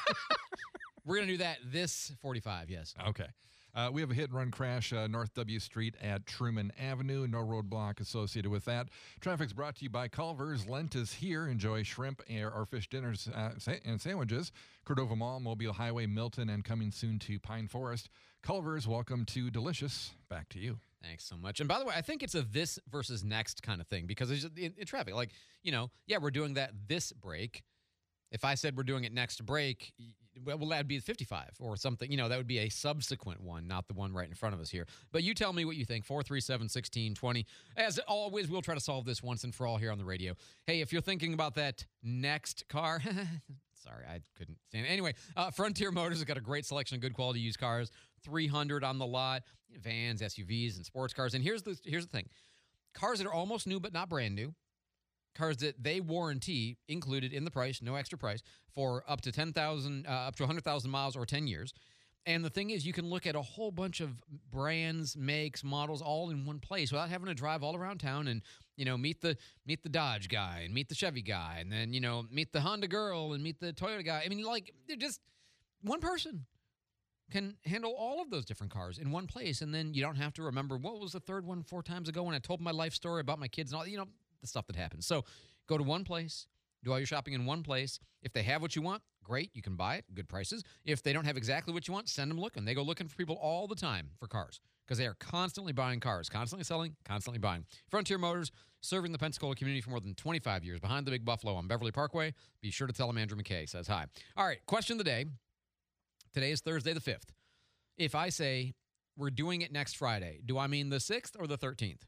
We're going to do that this forty-five, yes. Okay. Uh, we have a hit-and-run crash uh, North W Street at Truman Avenue. No roadblock associated with that. Traffic's brought to you by Culver's. Lent is here. Enjoy shrimp or fish dinners uh, sa- and sandwiches. Cordova Mall, Mobile Highway, Milton, and coming soon to Pine Forest. Culver's, welcome to Delicious. Back to you. Thanks so much. And by the way, I think it's a this versus next kind of thing because it's just in, in traffic. Like, you know, yeah, we're doing that this break. If I said we're doing it next break, well, that'd be fifty-five or something. You know, that would be a subsequent one, not the one right in front of us here. But you tell me what you think. four three seven, one six two zero. As always, we'll try to solve this once and for all here on the radio. Hey, if you're thinking about that next car, sorry, I couldn't stand it. Anyway, uh, Frontier Motors has got a great selection of good quality used cars, three hundred on the lot, vans, S U Vs, and sports cars. And here's the here's the thing. Cars that are almost new but not brand new. Cars that they warranty included in the price, no extra price, for up to ten thousand, uh, up to one hundred thousand miles or ten years. And the thing is, you can look at a whole bunch of brands, makes, models, all in one place without having to drive all around town and, you know, meet the meet the Dodge guy and meet the Chevy guy and then, you know, meet the Honda girl and meet the Toyota guy. I mean, like, they're just one person can handle all of those different cars in one place. And then you don't have to remember what was the third one four times ago when I told my life story about my kids and all, you know, the stuff that happens. So go to one place, do all your shopping in one place. If they have what you want, great, you can buy it, good prices. If they don't have exactly what you want, send them looking. They go looking for people all the time for cars because they are constantly buying cars, constantly selling, constantly buying. Frontier Motors, serving the Pensacola community for more than twenty-five years, behind the Big Buffalo on Beverly Parkway. Be sure to tell them Andrew McKay says hi. All right, question of the day. Today is Thursday the fifth. If I say we're doing it next Friday, do I mean the sixth or the thirteenth?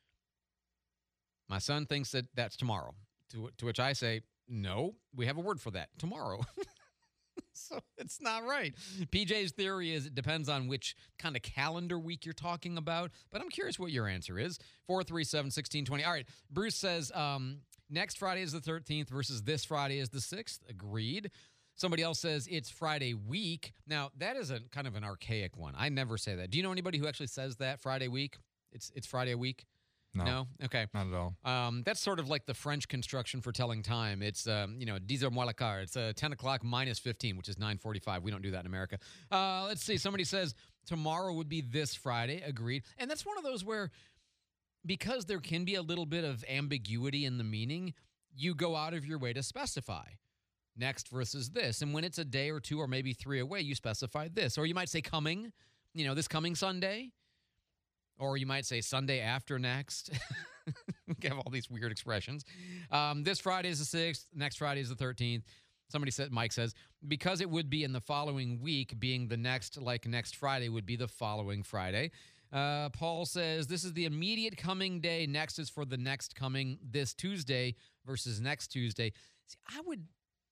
My son thinks that that's tomorrow, to, to which I say, no, we have a word for that, tomorrow. So it's not right. P J's theory is it depends on which kind of calendar week you're talking about, but I'm curious what your answer is. four three seven, one six two zero. All right, Bruce says um, next Friday is the thirteenth versus this Friday is the sixth. Agreed. Somebody else says it's Friday week. Now, that is a kind of an archaic one. I never say that. Do you know anybody who actually says that, Friday week? It's it's Friday a week? No. No? Okay. Not at all. Um, that's sort of like the French construction for telling time. It's, um, you know, dix heures moins le quart. It's uh, ten o'clock minus fifteen, which is nine forty-five. We don't do that in America. Uh, let's see. Somebody says tomorrow would be this Friday. Agreed. And that's one of those where, because there can be a little bit of ambiguity in the meaning, you go out of your way to specify next versus this. And when it's a day or two or maybe three away, you specify this. Or you might say coming, you know, this coming Sunday. Or you might say Sunday after next. We have all these weird expressions. Um, this Friday is the sixth. Next Friday is the thirteenth. Somebody said, Mike says, because it would be in the following week, being the next, like next Friday would be the following Friday. Uh, Paul says, this is the immediate coming day. Next is for the next coming this Tuesday versus next Tuesday. See, I would...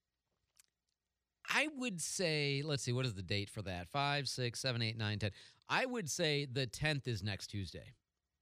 I would say, let's see, what is the date for that? Five, six, seven, eight, nine, ten. I would say the tenth is next Tuesday.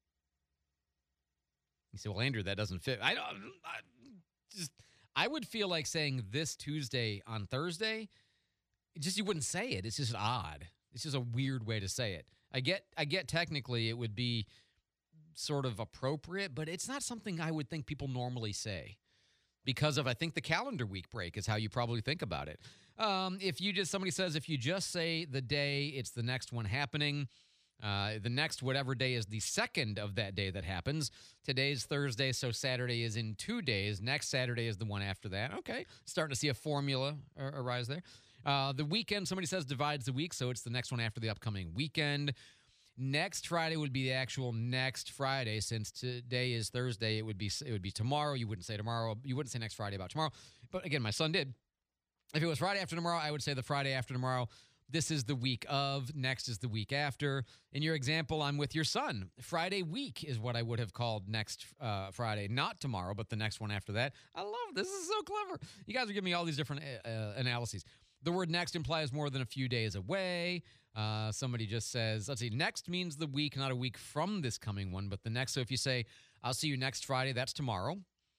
You say, well, Andrew, that doesn't fit. I don't. I, just, I would feel like saying this Tuesday on Thursday. It just you wouldn't say it. It's just odd. It's just a weird way to say it. I get. I get. Technically, it would be sort of appropriate, but it's not something I would think people normally say. because of, I think, the calendar week break is how you probably think about it. Um, if you just, somebody says, if you just say the day, it's the next one happening. Uh, the next whatever day is the second of that day that happens. Today's Thursday, so Saturday is in two days. Next Saturday is the one after that. Okay, starting to see a formula ar- arise there. Uh, the weekend, somebody says, divides the week, so it's the next one after the upcoming weekend. Next Friday would be the actual next Friday. Since today is Thursday, it would be it would be tomorrow. You wouldn't say tomorrow. You wouldn't say next Friday about tomorrow. But again, my son did. If it was Friday after tomorrow, I would say the Friday after tomorrow. This is the week of. Next is the week after. In your example, I'm with your son. Friday week is what I would have called next uh, Friday. Not tomorrow, but the next one after that. I love this. This is so clever. You guys are giving me all these different uh, analyses. The word next implies more than a few days away. Uh, somebody just says, let's see, next means the week, not a week from this coming one, but the next. So if you say, I'll see you next Friday, that's tomorrow.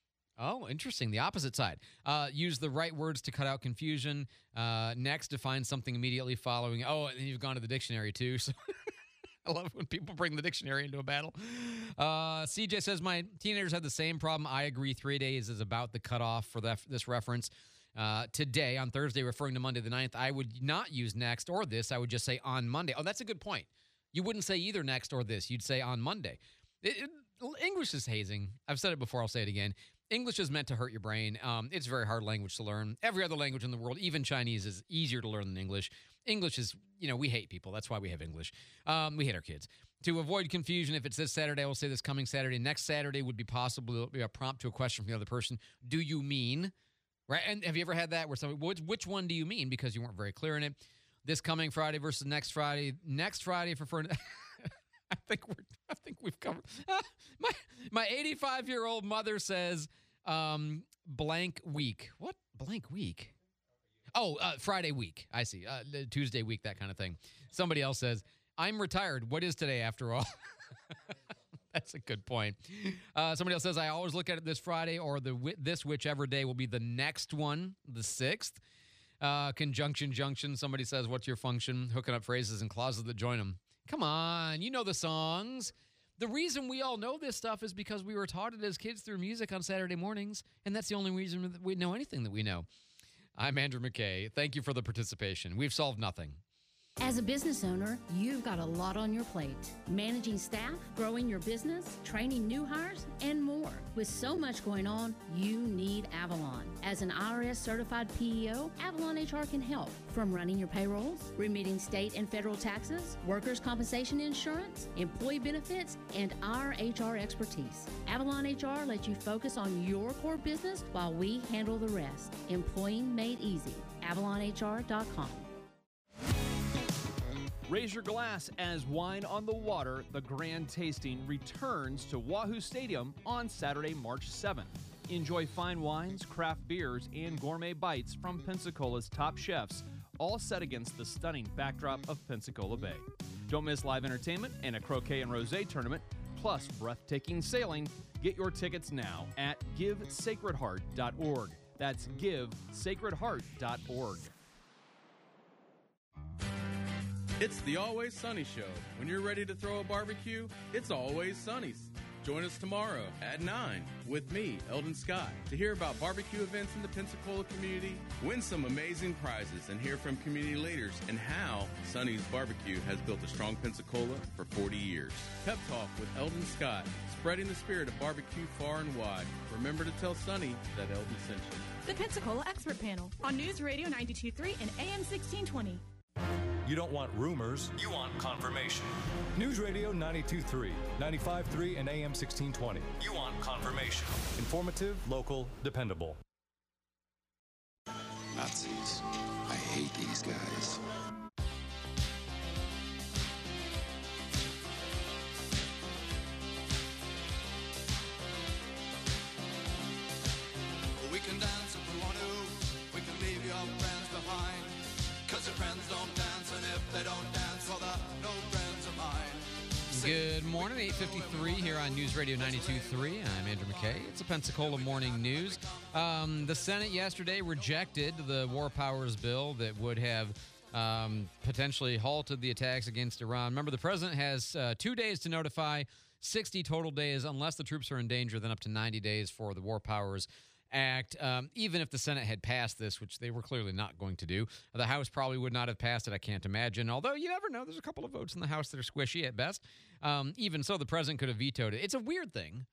Oh, interesting. The opposite side. Uh, use the right words to cut out confusion. Uh, next defines something immediately following. Oh, and you've gone to the dictionary too. So I love when people bring the dictionary into a battle. Uh, C J says, my teenagers had the same problem. I agree. Three days is about the cutoff for that, this reference. Uh, today, on Thursday, referring to Monday the ninth, I would not use next or this. I would just say on Monday. Oh, that's a good point. You wouldn't say either next or this. You'd say on Monday. It, it, English is hazing. I've said it before. I'll say it again. English is meant to hurt your brain. Um, it's a very hard language to learn. Every other language in the world, even Chinese, is easier to learn than English. English is, you know, we hate people. That's why we have English. Um, we hate our kids. To avoid confusion, if it's this Saturday, I will say this coming Saturday. Next Saturday would be possibly a prompt to a question from the other person. Do you mean, right? And have you ever had that where somebody, which, which one do you mean? Because you weren't very clear in it. This coming Friday versus next Friday. Next Friday for, for I think we're, I think we've covered. my my eighty-five-year-old mother says, um, blank week. What blank week? Oh, uh, Friday week. I see. Uh, Tuesday week, that kind of thing. Somebody else says, I'm retired. What is today after all? That's a good point. Uh, somebody else says, I always look at it this Friday or the this whichever day will be the next one, the sixth. Uh, conjunction, junction. Somebody says, what's your function? Hooking up phrases and clauses that join them. Come on, you know the songs. The reason we all know this stuff is because we were taught it as kids through music on Saturday mornings, and that's the only reason that we know anything that we know. I'm Andrew McKay. Thank you for the participation. We've solved nothing. As a business owner, you've got a lot on your plate. Managing staff, growing your business, training new hires, and more. With so much going on, you need Avalon. As an I R S-certified P E O, Avalon H R can help. From running your payrolls, remitting state and federal taxes, workers' compensation insurance, employee benefits, and our H R expertise. Avalon H R lets you focus on your core business while we handle the rest. Employing made easy. avalon h r dot com. Raise your glass as Wine on the Water, the grand tasting, returns to Wahoo Stadium on Saturday, March seventh. Enjoy fine wines, craft beers, and gourmet bites from Pensacola's top chefs, all set against the stunning backdrop of Pensacola Bay. Don't miss live entertainment and a croquet and rosé tournament, plus breathtaking sailing. Get your tickets now at give sacred heart dot org. That's give sacred heart dot org. It's the Always Sunny Show. When you're ready to throw a barbecue, it's Always Sunny's. Join us tomorrow at nine with me, Eldon Scott, to hear about barbecue events in the Pensacola community, win some amazing prizes, and hear from community leaders and how Sunny's Barbecue has built a strong Pensacola for forty years. Pep Talk with Eldon Scott, spreading the spirit of barbecue far and wide. Remember to tell Sunny that Eldon sent you. The Pensacola Expert Panel on News Radio ninety-two point three and A M sixteen twenty. You don't want rumors. You want confirmation. News Radio ninety-two point three, ninety-five point three, and A M sixteen twenty. You want confirmation. Informative, local, dependable. Nazis. I hate these guys. We can dance if we want to. We can leave your friends behind. Cause your friends don't dance, and if they don't dance, well, they're no friends of mine. Good morning, eight fifty-three here on News Radio ninety-two point three. I'm Andrew McKay. It's a Pensacola Morning News. Um, the Senate yesterday rejected the War Powers bill that would have um, potentially halted the attacks against Iran. Remember, the president has uh, two days to notify, sixty total days, unless the troops are in danger, then up to ninety days for the War Powers act. Um, even if the Senate had passed this, which they were clearly not going to do, the House probably would not have passed it, I can't imagine. Although you never know. There's a couple of votes in the House that are squishy at best. Um, even so, the president could have vetoed it. It's a weird thing.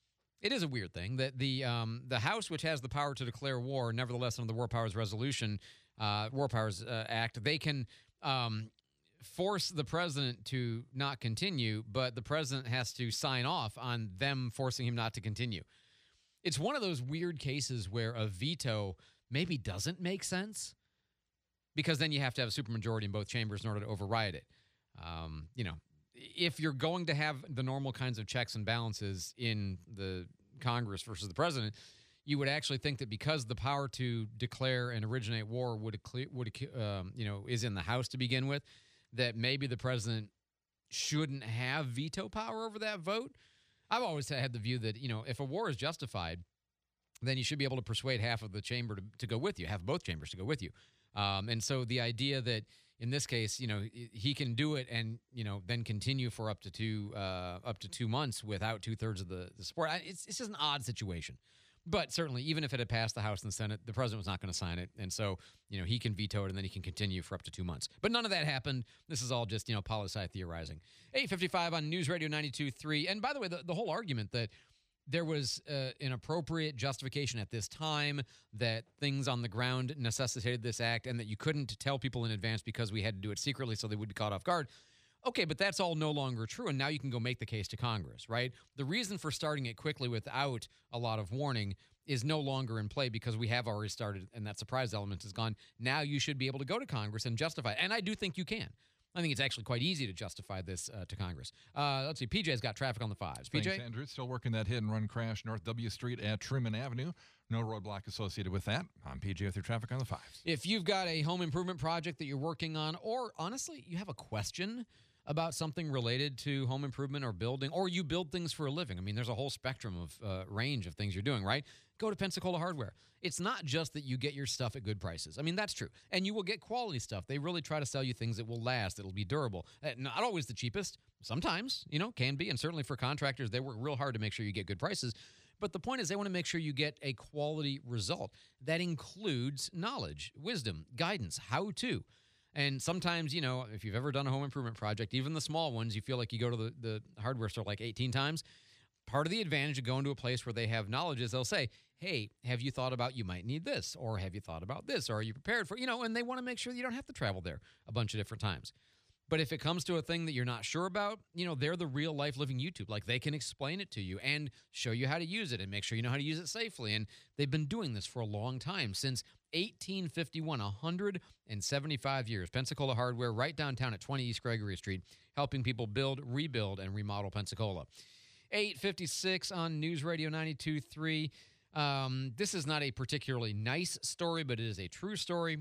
It is a weird thing that the um, the House, which has the power to declare war, nevertheless, under the War Powers Resolution, uh, War Powers uh, Act, they can um, force the president to not continue, but the president has to sign off on them forcing him not to continue. It's one of those weird cases where a veto maybe doesn't make sense because then you have to have a supermajority in both chambers in order to override it. Um, you know, if you're going to have the normal kinds of checks and balances in the Congress versus the president, you would actually think that because the power to declare and originate war would would um, you know is in the House to begin with, that maybe the president shouldn't have veto power over that vote. I've always had the view that, you know, if a war is justified, then you should be able to persuade half of the chamber to, to go with you, have both chambers to go with you. Um, and so the idea that in this case, you know, he can do it and, you know, then continue for up to two uh, up to two months without two thirds of the, the support, it's, it's just an odd situation. But certainly, even if it had passed the House and the Senate, the president was not going to sign it. And so, you know, he can veto it and then he can continue for up to two months. But none of that happened. This is all just, you know, poli-sci theorizing. eight fifty-five on News Radio ninety-two point three. And by the way, the, the whole argument that there was uh, an appropriate justification at this time, that things on the ground necessitated this act, and that you couldn't tell people in advance because we had to do it secretly so they would be caught off guard. Okay, but that's all no longer true, and now you can go make the case to Congress, right? The reason for starting it quickly without a lot of warning is no longer in play because we have already started, and that surprise element is gone. Now you should be able to go to Congress and justify it, and I do think you can. I think it's actually quite easy to justify this uh, to Congress. Uh, let's see, P J's got traffic on the fives. P J? Thanks, Andrew. Still working that hit-and-run crash North W Street at Truman Avenue. No roadblock associated with that. I'm P J with your traffic on the fives. If you've got a home improvement project that you're working on, or honestly, you have a question about something related to home improvement or building, or you build things for a living. I mean, there's a whole spectrum of uh, range of things you're doing, right? Go to Pensacola Hardware. It's not just that you get your stuff at good prices. I mean, that's true. And you will get quality stuff. They really try to sell you things that will last, that'll be durable. Uh, not always the cheapest. Sometimes, you know, can be. And certainly for contractors, they work real hard to make sure you get good prices. But the point is they want to make sure you get a quality result. That includes knowledge, wisdom, guidance, how to. And sometimes, you know, if you've ever done a home improvement project, even the small ones, you feel like you go to the, the hardware store like eighteen times. Part of the advantage of going to a place where they have knowledge is they'll say, hey, have you thought about you might need this? Or have you thought about this? Or are you prepared for, you know, and they want to make sure that you don't have to travel there a bunch of different times. But if it comes to a thing that you're not sure about, you know, they're the real life living YouTube. Like they can explain it to you and show you how to use it and make sure you know how to use it safely. And they've been doing this for a long time, since eighteen fifty-one, one hundred seventy-five years. Pensacola Hardware, right downtown at twenty East Gregory Street, helping people build, rebuild, and remodel Pensacola. eight fifty-six on News Radio ninety-two point three. Um, this is not a particularly nice story, but it is a true story.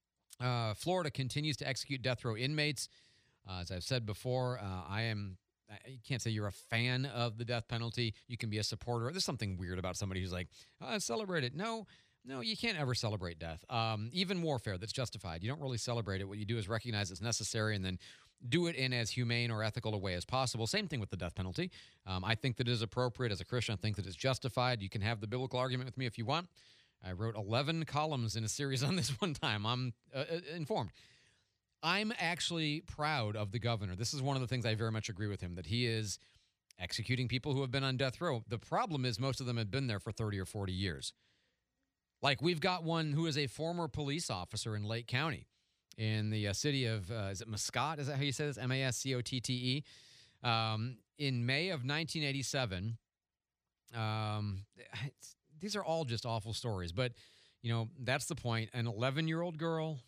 Uh, Florida continues to execute death row inmates. Uh, as I've said before, uh, I am, you can't say you're a fan of the death penalty. You can be a supporter. There's something weird about somebody who's like, oh, celebrate it. No, no, you can't ever celebrate death. Um, even warfare that's justified. You don't really celebrate it. What you do is recognize it's necessary and then do it in as humane or ethical a way as possible. Same thing with the death penalty. Um, I think that it is appropriate. As a Christian, I think that it's justified. You can have the biblical argument with me if you want. I wrote eleven columns in a series on this one time. I'm uh, informed. I'm actually proud of the governor. This is one of the things I very much agree with him, that he is executing people who have been on death row. The problem is most of them have been there for thirty or forty years. Like we've got one who is a former police officer in Lake County in the uh, city of, uh, is it Mascot? Is that how you say this? M A S C O T T E. Um, in May of nineteen eighty-seven, um, these are all just awful stories. But, you know, that's the point. An eleven-year-old girl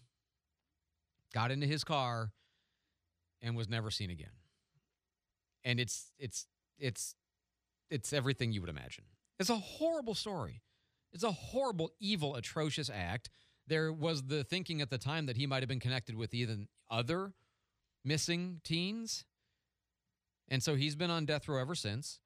got into his car and was never seen again. And it's it's it's it's everything you would imagine. It's a horrible story. It's a horrible, evil, atrocious act. There was the thinking at the time that he might have been connected with even other missing teens. And so he's been on death row ever since.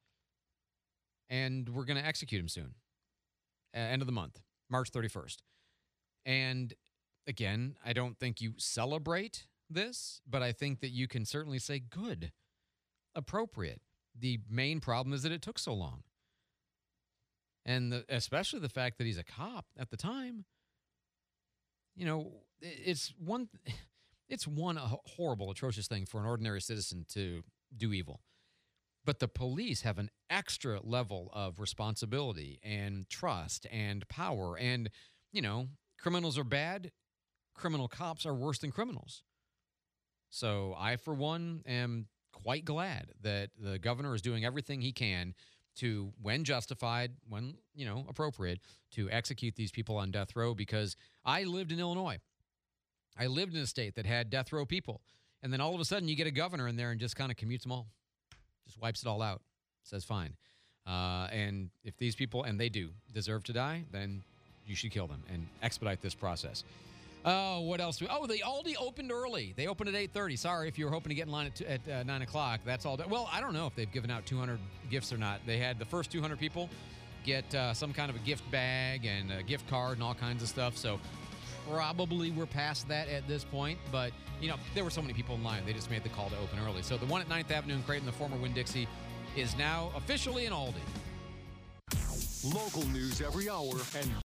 And we're going to execute him soon. Uh, end of the month, March thirty-first. And again, I don't think you celebrate this, but I think that you can certainly say good, appropriate. The main problem is that it took so long. And the, especially the fact that he's a cop at the time. You know, it's one, it's one horrible, atrocious thing for an ordinary citizen to do evil. But the police have an extra level of responsibility and trust and power. And, you know, criminals are bad. Criminal cops are worse than criminals. So I, for one, am quite glad that the governor is doing everything he can to, when justified, when, you know, appropriate, to execute these people on death row, because I lived in Illinois. I lived in a state that had death row people. And then all of a sudden you get a governor in there and just kind of commutes them all. Just wipes it all out. Says fine. Uh, and if these people, and they do, deserve to die, then you should kill them and expedite this process. Oh, what else? Do we, oh, the Aldi opened early. They opened at eight thirty. Sorry if you were hoping to get in line at, at uh, nine o'clock. That's all. Well, I don't know if they've given out two hundred gifts or not. They had the first two hundred people get uh, some kind of a gift bag and a gift card and all kinds of stuff. So probably we're past that at this point. But, you know, there were so many people in line. They just made the call to open early. So the one at ninth Avenue in Creighton, the former Winn-Dixie, is now officially an Aldi. Local news every hour and